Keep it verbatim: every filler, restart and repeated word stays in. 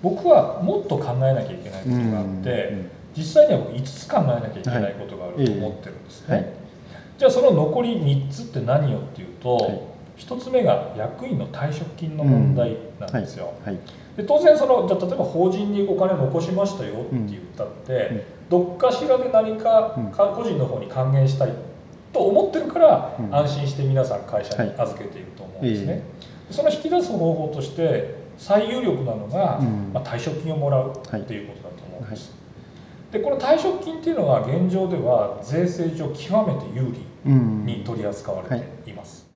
僕はもっと考えなきゃいけないことがあって、うん、実際には僕いつつ考えなきゃいけないことがあると思ってるんですね、はいえーはい、じゃあその残りみっつって何よっていうと、はい、ひとつめが役員の退職金の問題なんですよ、うんはいはい、で当然そのじゃあ例えば法人にお金残しましたよって言ったって、うんうん、どっかしらで何か個人の方に還元したいと思ってるから安心して皆さん会社に預けていると思うんですね、はいえー、その引き出す方法として最有力なのが、うんまあ、退職金をもらうっていうことだと思うんです、はい、でこの退職金っていうのは現状では税制上極めて有利に取り扱われています、うんはい